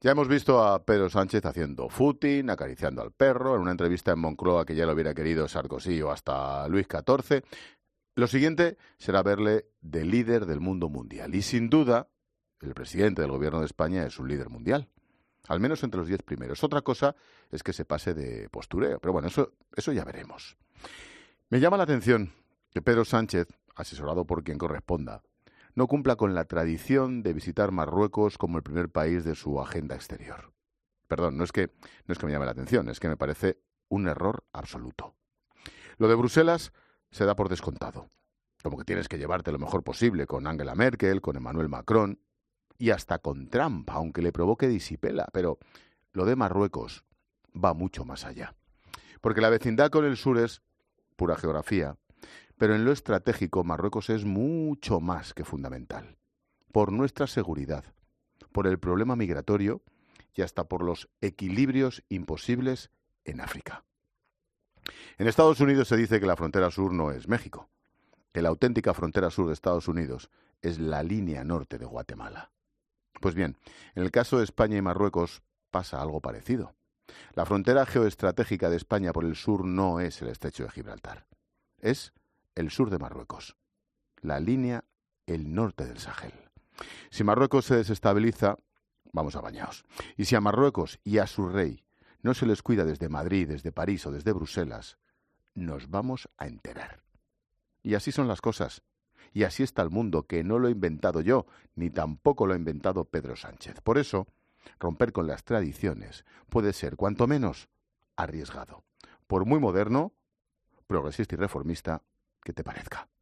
Ya hemos visto a Pedro Sánchez haciendo footing, acariciando al perro, en una entrevista en Moncloa que ya lo hubiera querido Sarkozy o hasta Luis XIV. Lo siguiente será verle de líder del mundo mundial. Y sin duda, el presidente del gobierno de España es un líder mundial. Al menos entre los 10 primeros. Otra cosa es que se pase de postureo. Pero bueno, eso ya veremos. Me llama la atención que Pedro Sánchez, asesorado por quien corresponda, no cumpla con la tradición de visitar Marruecos como el primer país de su agenda exterior. Perdón, no es que me llame la atención, es que me parece un error absoluto. Lo de Bruselas se da por descontado. Como que tienes que llevarte lo mejor posible con Angela Merkel, con Emmanuel Macron y hasta con Trump, aunque le provoque disipela. Pero lo de Marruecos va mucho más allá. Porque la vecindad con el sur es pura geografía, pero en lo estratégico Marruecos es mucho más que fundamental. Por nuestra seguridad, por el problema migratorio y hasta por los equilibrios imposibles en África. En Estados Unidos se dice que la frontera sur no es México, que la auténtica frontera sur de Estados Unidos es la línea norte de Guatemala. Pues bien, en el caso de España y Marruecos pasa algo parecido. La frontera geoestratégica de España por el sur no es el estrecho de Gibraltar, es el sur de Marruecos, la línea, el norte del Sahel. Si Marruecos se desestabiliza, vamos a bañaos. Y si a Marruecos y a su rey no se les cuida desde Madrid, desde París o desde Bruselas, nos vamos a enterar. Y así son las cosas. Y así está el mundo, que no lo he inventado yo, ni tampoco lo ha inventado Pedro Sánchez. Por eso, romper con las tradiciones puede ser, cuanto menos, arriesgado. Por muy moderno, progresista y reformista que te parezca.